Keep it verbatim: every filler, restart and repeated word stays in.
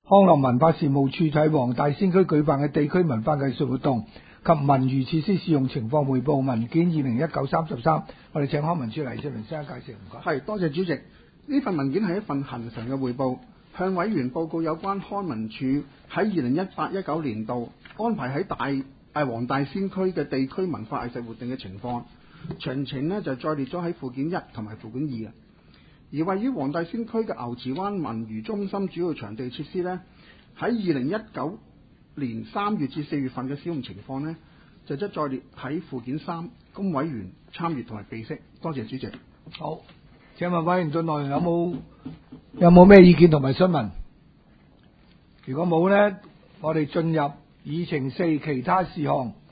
康樂文化事務處喺黃大仙區舉辦嘅地區文化藝術活動及文娛設施使用情況匯報文件二零一九三十三，我哋請康文署黎少麟先生介紹，唔該。 係，多謝主席。呢份文件係一份恆常嘅匯報，向委員報告有關康文署喺二零一八一九年度安排喺大誒黃大仙區嘅地區文化藝術活動嘅情況。詳情呢就再列咗喺附件一同埋附件二嘅。而位於黃大仙區嘅牛池灣文娛中心主要場地設施呢，喺二零一九年三月至四月份嘅使用情況呢，就即再列喺附件三，供委員參閱同埋備悉。多謝主席。 好，請問委員對內容有冇有冇咩意見同埋詢問？如果冇呢，我哋進入議程四其他事項。